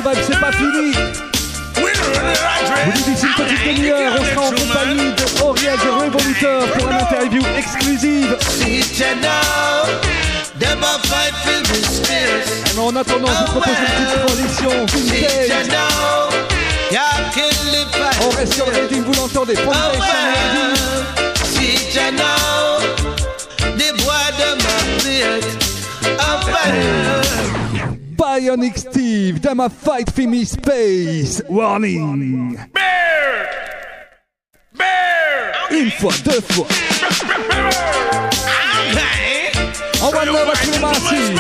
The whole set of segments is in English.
Vibe, c'est pas fini. Vous dites d'ici une petite demi-heure, on sera en compagnie de Auriel de Révoluteur pour une interview exclusive. Mais en attendant, je vous propose une petite transition vintage. On reste sur le rythme, vous l'entendez. Foundation Bionic Steve, dans ma Fight For Me Space. Warning. Une fois, deux fois. On va le voir tout massif.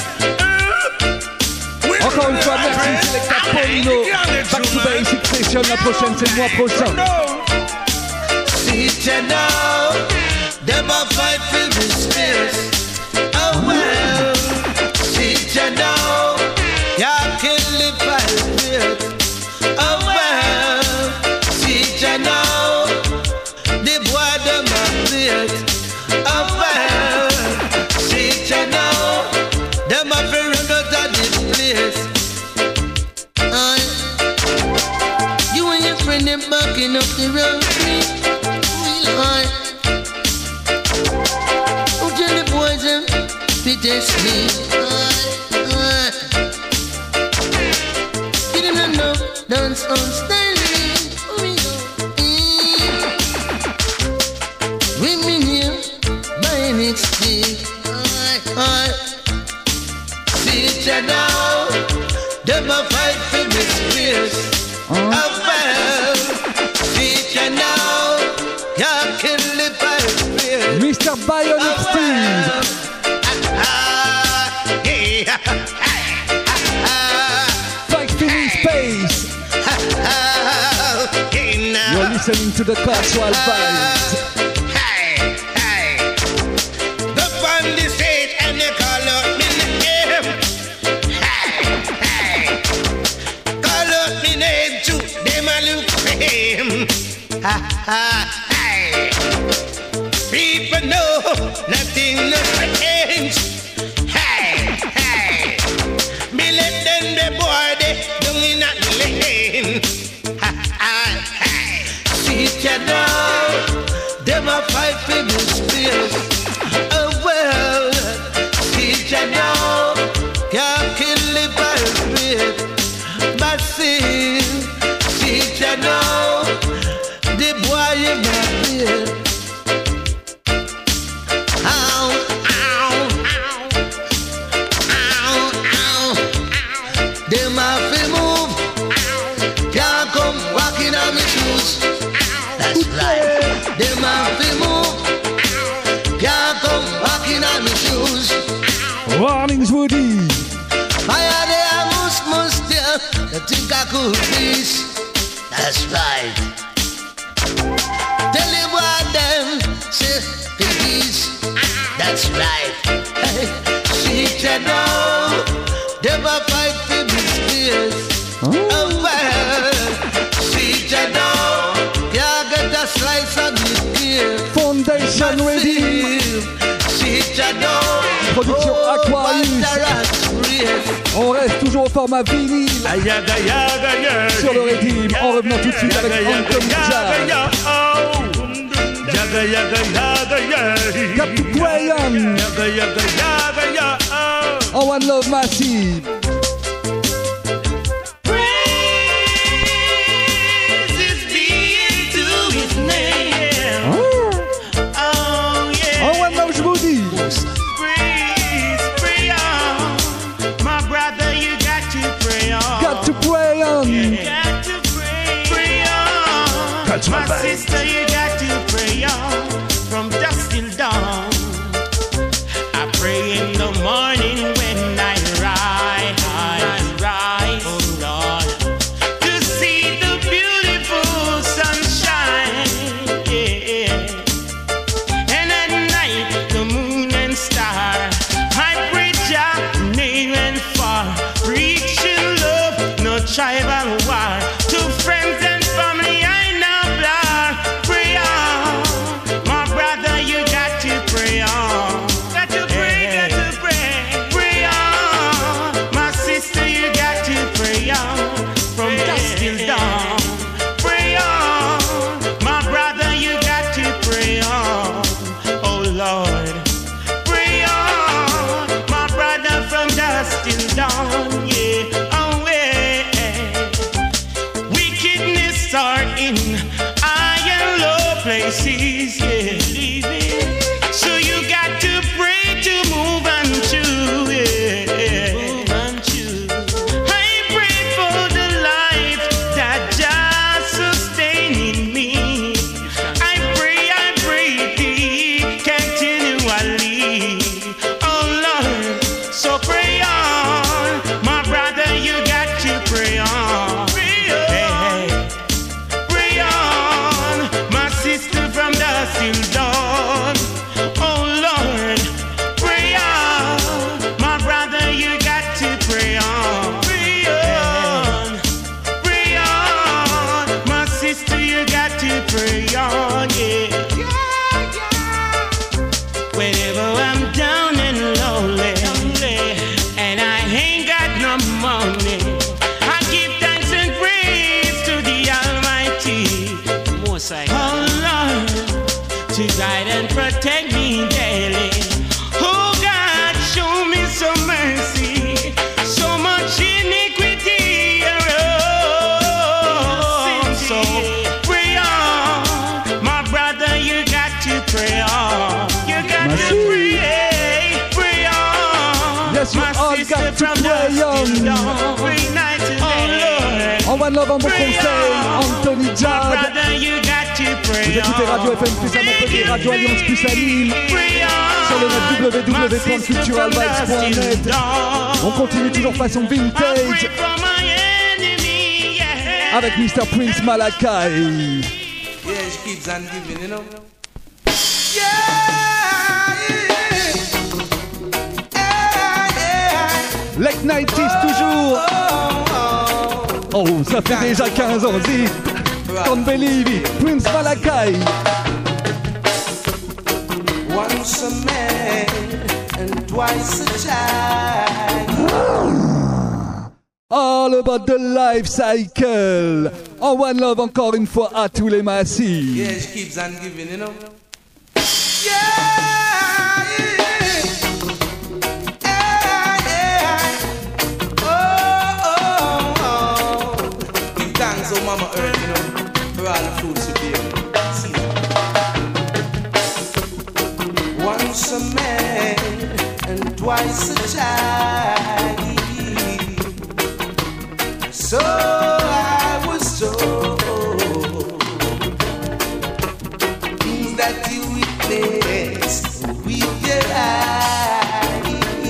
Encore une fois, merci Selecta Paulino. Back to Basic Session, la prochaine c'est le mois prochain. Up the road, oh, tell the boys them to test me. Getting enough dance on styling. Women here buying it stick. See it now, them a fight for this space. Mr. Bionic Steve. Fight For Me Space. You're listening to the Classwell Vibes. The fun the stage and they call out me name. Call out me name too. Them a look fame. People know nothing no change. Me let them the boy they don't in that lane. See ya now, them a fight for the space. Oh well, see ya now, can't kill the spirit. But see ya now, the boy in my ear. That's right. Them have to move. Can't come walking on my shoes. Warnings, Woody. Fire there must there. You think I could please? That's right. Tell you what them say please. That's right. Hey, see ya now. Them a fight for this space. Oh well. See ya now. Slice of the Foundation ready. Production Aquarius. On reste toujours au format vinyle. Sur le Redeem, en revenant tout de suite avec Anthony Jazz. Captain Graham. Oh, One Love Massive. My sister, you got to pray on from dusk till dawn. I pray in the morning when I rise. places, yeah. So you got to pray to move and choose, yeah. Move and choose. I pray for the life that just sustaining me. I pray thee continually. Oh Lord, so pray on, my brother, you got to pray on. Pray on, my sister from dusk till dawn. Oh Lord, pray on, my brother, you got to pray on. Pray on, my sister, you got to pray on, yeah. Whenever I'm down and lonely, and I ain't got no money, I give thanks and praise to the Almighty. Oh Lord, to guide and protect me daily. Oh God, show me some mercy, so much iniquity around. So pray on, my brother, you got to pray on. You got to pray on. Yes, you all got to pray on. En One Love, en bon conseil, Anthony Jad. Vous écoutez Radio FM plus à Montpellier, Radio Alliance plus à Lille, sur le net www.culturalvibes.net. On continue toujours façon vintage avec Mr. Prince Malachi. Yeah, she keeps on giving, you know. Late 90s toujours. Oh, ça fait déjà 15 ans, zip. Can't believe it. Prince Malachi. Once a man and twice a child. All about the life cycle. En One Love, encore une fois, à tous les massifs. Yeah, she keeps on giving, you know. So Mama Earth, you know, for all the fruits you give. Once a man and twice a child. So I was told things that you witnessed with your eyes,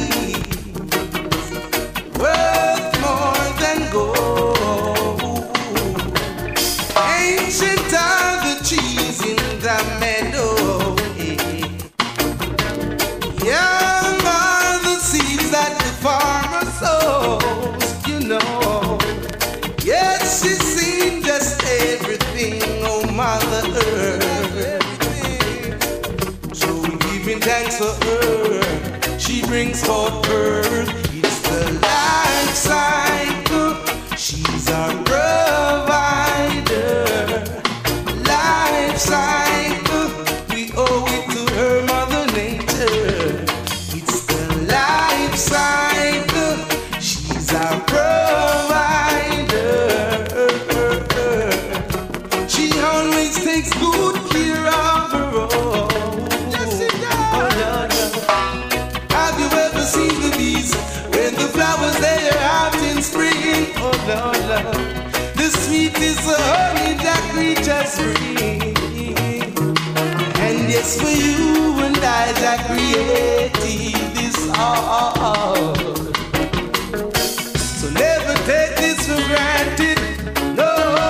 worth more than gold. Ancient are the trees in the meadow, young are the seeds that the farmer sows, you know. Yes, she's seen just everything, oh Mother Earth. So giving thanks for her, she brings forth birth. It's the life cycle, she's our provider. Life cycle, we owe it to her Mother Nature. It's the life cycle, she's our provider. She always takes good care of her own. Yes, she does. Have you ever seen the bees when the flowers they are out in spring? Oh Lord, Lord. The sweetest honey that creatures bring. And yes, for you and I that created this all. So never take this for granted, no.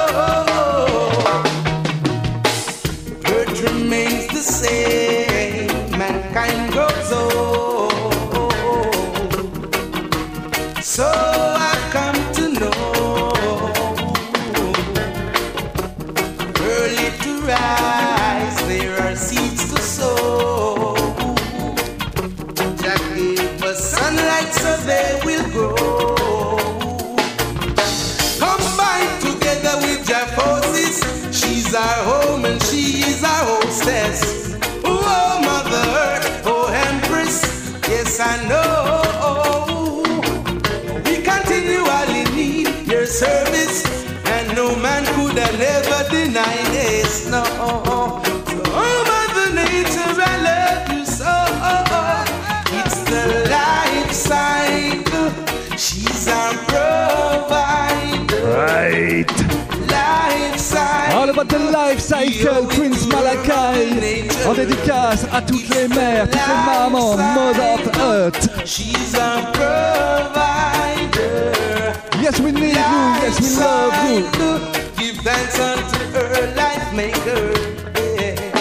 Earth remains the same, mankind grows old. So I've come to know early to rise, there are seeds to sow. Jack gave us sunlight so they will grow. Combined together with Jack forces, she's our home and she is our hostess. Whoa. About the Life Cycle, Prince Malachi. En dédicace à toutes les mères, toutes les mamans, Mother of Earth. She's a provider. Yes, we need you. Yes, we love you. Give thanks unto her life maker. Yeah.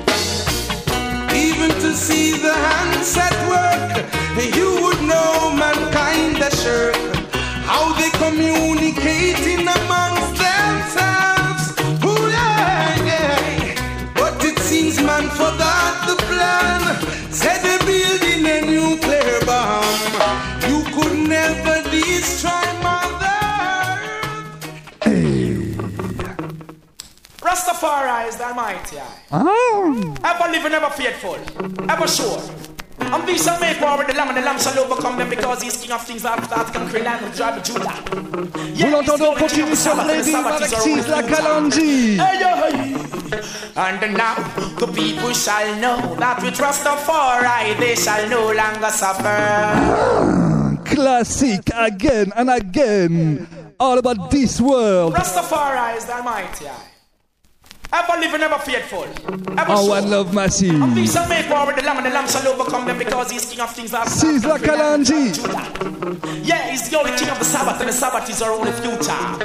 Even to see the hands at work, you would know mankind a shirk. How they communicating amongst themselves. Ooh, yeah, yeah. But it seems man forgot the plan. Said they're building a nuclear bomb. You could never destroy Mother. Hey. Rastafari is the Almighty. Ever living, ever faithful, ever sure. And these shall make war with the Lamb, and the Lamb shall overcome them, because he's King of Things that can create land and drive Judah. Vous l'entendez, on continue sur Lady avec Sizzla Kalonji. And now the people shall know that with Rastafari they shall no longer suffer. Classic again and again. All about this world. Rastafari is the Almighty. Ever living, ever faithful, ever Oh, sure. one love massive. And these shall make war with the Lamb, and the Lamb shall overcome them, because he's King of Things that Sizzla Kalonji. Yeah, he's the only King of the Sabbath, and the Sabbath is our only future.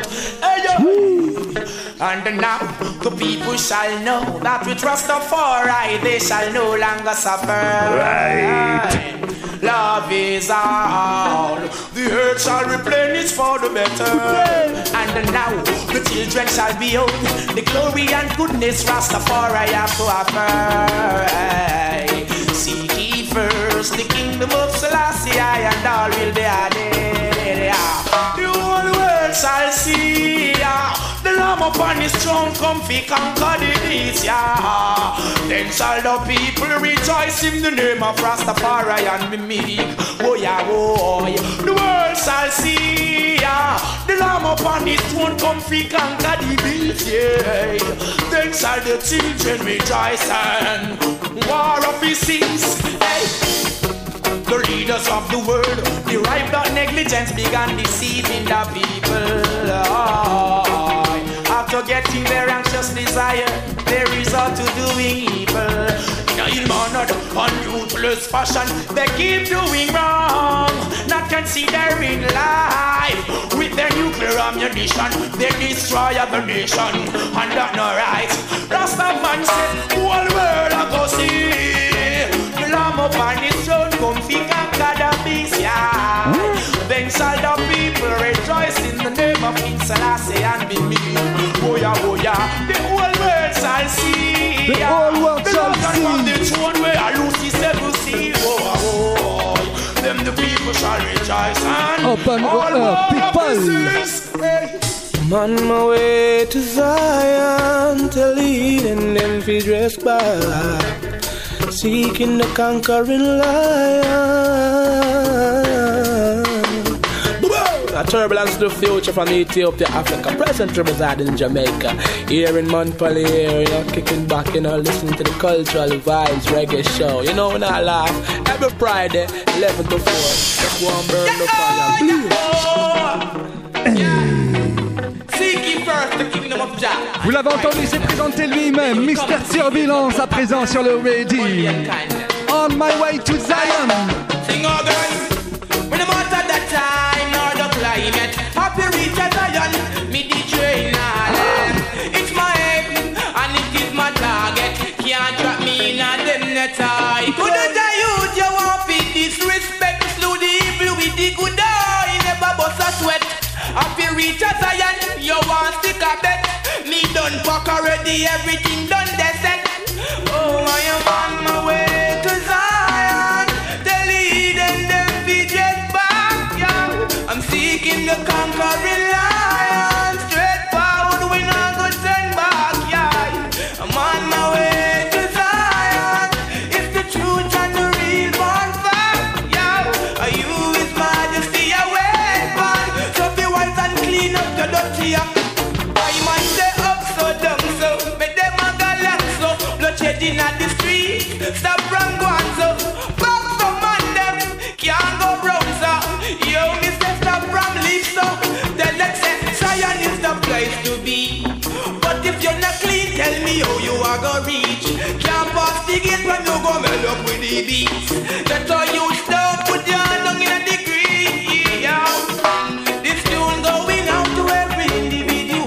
And now the people shall know that with Rastafari they shall no longer suffer. Right. Love is all. The earth shall replenish for the better. And now the children shall behold the glory and goodness Rastafari have to offer. Seek ye first the kingdom of Selassie, and all will be added. The whole world shall see the Lamb upon his throne, comfy conquer the beast. Then shall the people rejoice in the name of Rastafari and be meek. Oh yeah, oh yeah. The world shall see the Lamb upon his throne, comfy conquer the beast. Yeah. Then shall the children rejoice and war of his sins. Hey. The leaders of the world derived that negligence, began deceiving the people. After getting their anxious desire, they resort to doing evil. In a ill-mannered, unruthless fashion, they keep doing wrong, not considering life. With their nuclear ammunition, they destroy other nation, and that's not right. Rastaman said, whole world I go see the Lamb upon his throne, comfy conquer the beast, yeah. Then shall the people rejoice in the name of King Selassie and be me. Oh yeah, the whole world shall see. The whole world shall see. From the throne where I lose the seven sea. Oh, them the people shall rejoice and Open up, people. I'm on my way to Zion to lead and then be dressed by, seeking the conquering lion. A turbulence to the future from Ethiopia, Africa, presently residing in Jamaica. Here in Montpellier, you know, kicking back, you know, listening to the cultural vibes reggae show. You know, when I laugh every Friday, 11 to 4. Let's go and burn the fire, please. Seeking first the kingdom of Jah. Vous l'avez entendu, c'est présenté lui-même, Mr. Surveillance à présent sur le Ready. On my way to Zion. Sing all guys. When I'm out at that time, nor the climate, happy reach a Zion, me the train it's my aim, and it is my target. Can't trap me in a them net eye. Couldn't I use you want to disrespect? Slew the evil with the good eye. Never bust a sweat. Happy reach a Zion, you want stick a bet. Me done pack already, everything done they set. Oh, I am on my way to Zion. The lead and them be just back, yeah. I'm seeking the conquering lion. Straight forward, we not go turn back, yeah. I'm on my way to Zion. It's the truth and the real born fact, yeah. Are you his majesty a weapon? So be wise and clean up the dirty, yeah. I might stay up so down so, make them a galax so, bloodshed in the street, stop from going so, back from man them, can't go brown so, yo mister stop from leave so, the next Zion is the place to be, but if you're not clean I go reach. Can't pass the gate when you go melt up with the beats. That's how you stop, put your hand down in a degree. Yeah. This tune going out to every individual.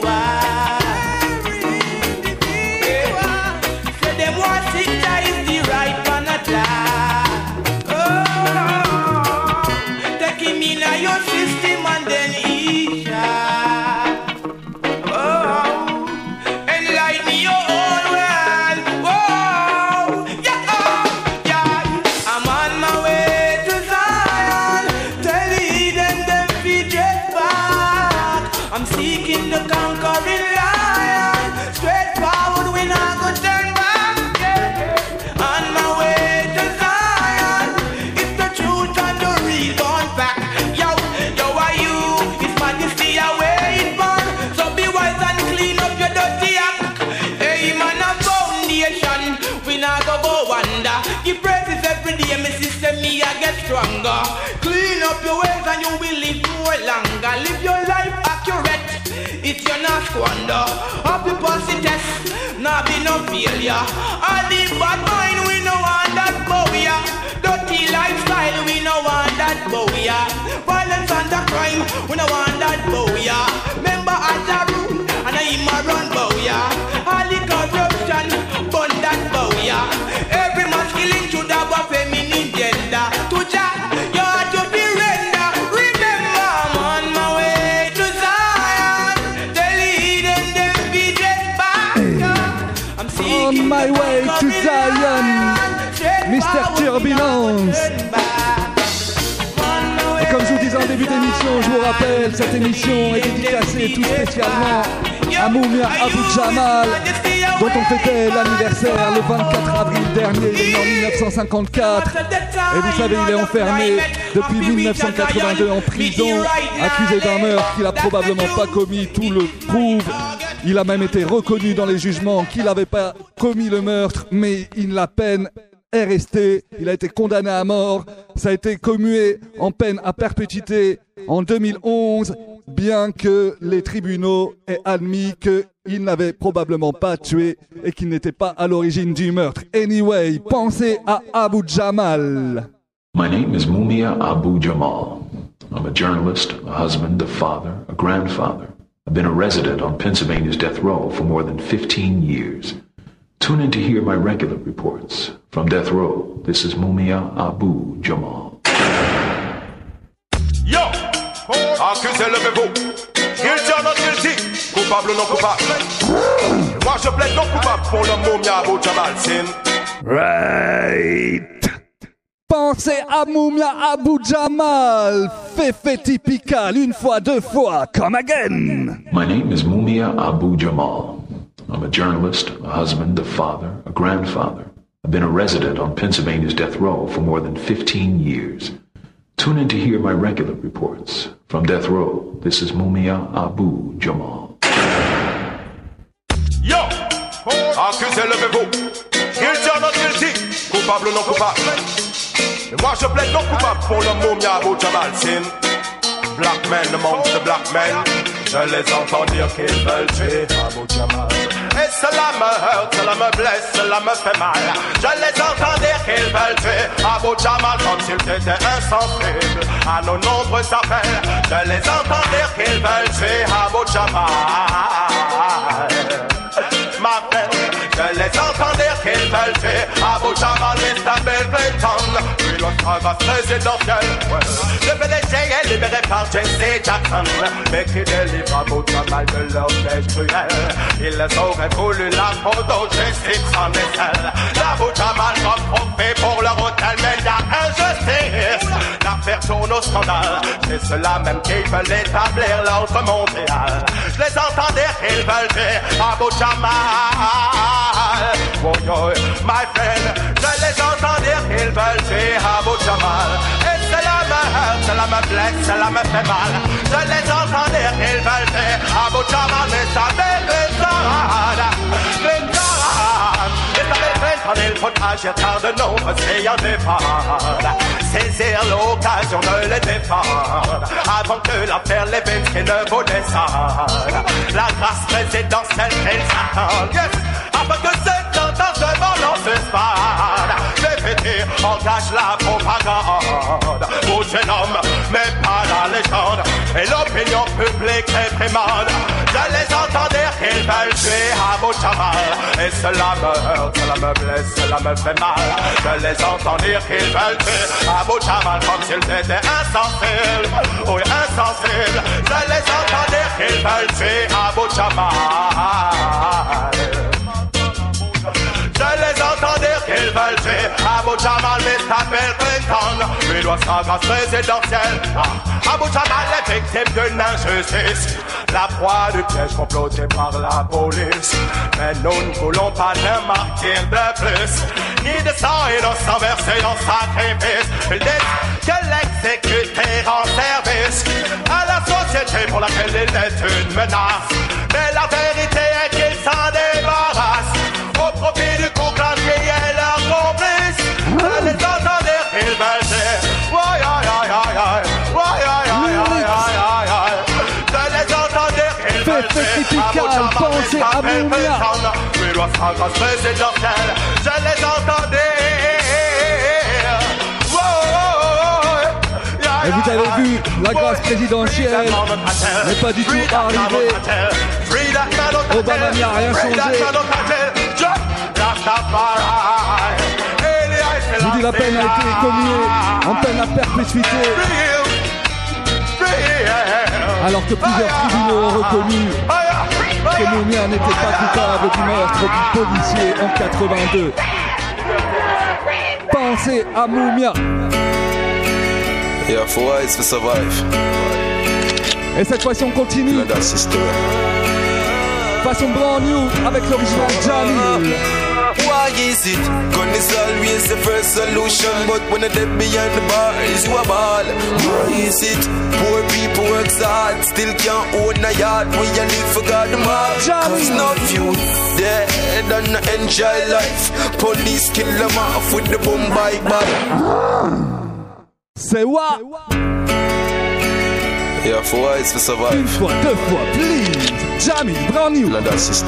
Say them want six is the right one at last. Oh, take him in your system and then he shall. Oh, enlighten your whole world. Oh, yeah, I'm on my way to Zion. Tell them feet just back. I'm seeking the conquering lion. Straight forward, we not go turn back. Yeah. On my way to Zion. It's the truth and the real born fact. Yo, are you? His majesty away it born. So be wise and clean up your dirty act. Hey man, a foundation. We not go wonder. Give praises every day, my sister, me I get stronger. Clean up your ways and you will live more longer. Live your life accurate. It's your not squander. Happy pussy test, not be no failure. All the bad mind, we no want that bowya. Dirty lifestyle, we no want that bowya. Violence and the crime, we no want that bowya. Remember as a rule, and I am a run bowya. All the corruption, burn that bowya. Every masculine should have a feminine gender. To Jah, you have to be render. Remember, I'm on my way to Zion. Tell them be just back. I'm seeking On my way to Zion, Mr. Turbulence. Et comme je vous disais en début d'émission, je vous rappelle, cette émission est dédicacée tout spécialement à Mumia Abu Jamal, dont on fêtait l'anniversaire le 24 avril dernier, il est né en 1954. Et vous savez, il est enfermé depuis 1982 en prison, accusé d'un meurtre qu'il a probablement pas commis, tout le prouve. Il a même été reconnu dans les jugements qu'il n'avait pas commis le meurtre, mais la peine est restée. Il a été condamné à mort. Ça a été commué en peine à perpétuité en 2011, bien que les tribunaux aient admis qu'il n'avait probablement pas tué et qu'il n'était pas à l'origine du meurtre. Anyway, pensez à Abu Jamal. My name is Mumia Abu Jamal. I'm a journalist, a husband, a father, a grandfather. I've been a resident on Pennsylvania's death row for more than 15 years. Tune in to hear my regular reports. From death row, this is Mumia Abu Jamal. Yo! Accusé, levez-vous. Guilty or not guilty? Coupable ou non coupable? Moi je plaide non coupable pour le Mumia Abu Jamal, sin. Right. Pensez à Mumia Abu Jamal, Fefe typical, une fois, deux fois, come again. My name is Mumia Abu Jamal. I'm a journalist, a husband, a father, a grandfather. I've been a resident on Pennsylvania's death row for more than 15 years. Tune in to hear my regular reports. From death row, this is Mumia Abu Jamal. Yo! Accusé, levez-vous. Guilty or not guilty? Coupable ou non coupable? Et moi je plaide non coupable pour le Mumia Abu Jamal, sin. Black men amongst the black men. Je les entends dire qu'ils veulent tuer Abu Jamal. Et cela me heurte, cela me blesse, cela me fait mal. Je les entends dire qu'ils veulent tuer Abu Jamal comme s'il était insensible à nos nombreux appels. Je les entends dire qu'ils veulent tuer Abu Jamal. Ma peine, je les entends dire qu'ils veulent tuer Abu Jamal, Mr. Bill Clinton. Puis l'autre va présidentiel. Le PDG est libéré par Jesse Jackson, mais qui délivre Abu Jamal de leur piège cruel. Ils auraient voulu la photo justice en aisselle. Abu Jamal va profiter pour leur hôtel, mais y'a injustice. L'affaire tourne au scandale. C'est ceux-là même qui veulent établir l'ordre mondial. Je les entends dire qu'ils veulent tuer Abu Jamal. Oh yo, my friend, je les entends dire qu'ils veulent tuer Abu Jamal. Et cela me heurte, cela me blesse, cela me fait mal. Je les entends dire qu'ils veulent tuer Abu Jamal, mais ça m'étonne. Il faut agir car de nombreux pays en dépendent. Saisir l'occasion de les défendre avant que l'affaire Levinsky ne vous descende. La grâce présidentielle qu'ils attendent, yes, afin que cet suspend. Député engage la propagande. Vous jeune homme, mais pas la légende. Et l'opinion publique réprimande. Je les entends dire qu'ils veulent tuer Abu Jamal. Et cela me blesse, cela me fait mal. Je les entends dire qu'ils veulent tuer Abu Jamal comme s'ils étaient insensibles. Oui, insensibles. Je les entends dire qu'ils veulent tuer Abu Jamal. Je les entends dire qu'ils veulent tuer Abu Jamal, Mr. Bill Clinton. Lui doit sa grâce présidentielle. Abu Jamal est victime d'une injustice, la proie du piège comploté par la police. Mais nous ne voulons pas de martyr de plus, ni de sang innocent versé en sacrifice. Ils disent que l'exécuter en service à la société pour laquelle il est une menace. Mais la vérité est qu'il s'en débarrasse au profit du conclave qui est leur complice. Je les entends dire qu'ils veulent dire je les entends dire qu'ils veulent dire pensez à Moumia. Lui doit sa grâce présidentielle. Je les entends dire. Et vous avez vu, la grâce présidentielle n'est pas du tout arrivée. Obama n'y a rien changé. Je vous dis, la peine a été commuée en peine à perpétuité. Alors que plusieurs tribunaux ont reconnu que Moumia n'était pas coupable du meurtre du policier en 82. Pensez à Moumia. Yeah, for wise to survive. Et cette fois-ci on continue. Façon brand new avec l'original Jamil. Why is it? Gun is always the first solution, but when the dead behind the bars, you a ball. Why is it? Poor people work hard, still can't own a yard. We a live for God the mob. Cause no few dead and not enjoy life. Police kill them off with the boom bike bag. C'est what? Yeah, for wise to survive. Une fois, deux fois, please. Jamil, brand new. Blood sister.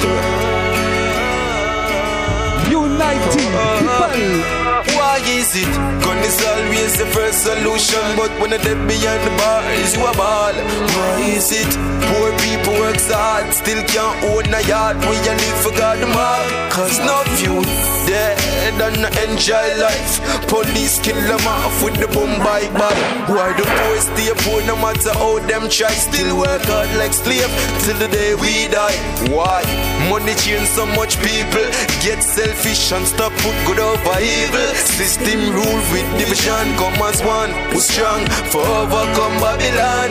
Uniting people. Why is it? Gun is always the first solution, but when the dead behind the bars, you a ball. Why is it? Poor people work hard, still can't own a yard. We a live for God the mob. Cause no few dead and not enjoy life. Police kill them off with the boom bike bag. Why the poor stay poor no matter how them try? Still work hard like slave till the day we die. Why? Money change so much people. Get selfish and stop put good over evil. System rule with division. Come as one who's strong for overcome Babylon.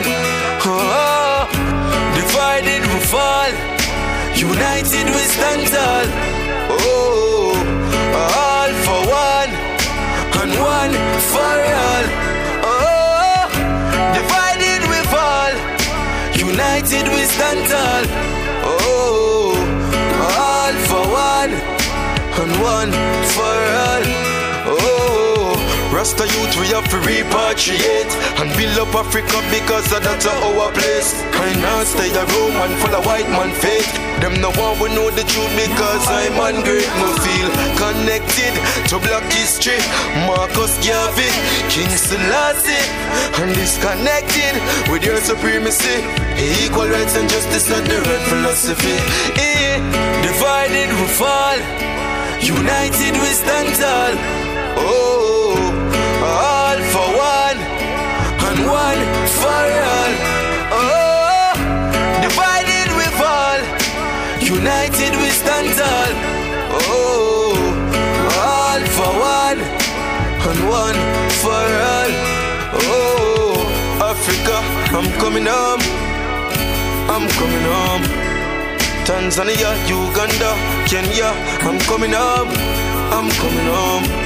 Divided we fall, united we stand tall. Oh, all for one and one for all. Oh, divided we fall, united we stand tall. Oh, all for one and one for all. Oh, Rasta youth we have to repatriate and build up Africa because that's our place. I now stay a Roman full of white man faith. Them no one will know the truth because I'm on great. Me feel connected to black history. Marcus Garvey, King Selassie, and disconnected with your supremacy. Equal rights and justice and the right philosophy. Divided we fall, united we stand tall. Oh, all for one and one for all. Oh, divided we fall, united we stand tall. Oh, all for one and one for all. Oh, Africa, I'm coming home. I'm coming home. Tanzania, Uganda, Kenya, I'm coming home. I'm coming home.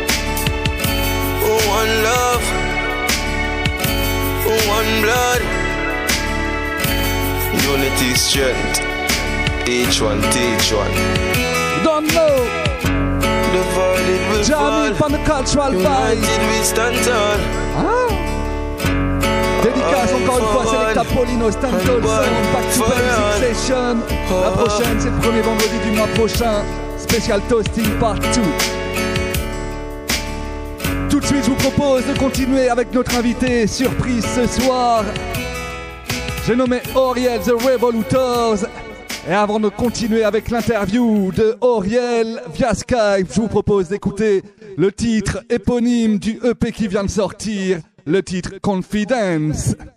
One love, one blood, unity, strength, each one teach one. Don't know. Divided we Jamil from the cultural vibe. United we stand tall. Dédicace encore une fois, Selecta Paulino, Stan Dolson, Back to Back Session. La prochaine, c'est le premier vendredi du mois prochain. Spécial Toasting Part 2. Tout de suite, je vous propose de continuer avec notre invité surprise ce soir. J'ai nommé Auriel The Revolutors. Et avant de continuer avec l'interview de Auriel via Skype, je vous propose d'écouter le titre éponyme du EP qui vient de sortir, le titre Confidence.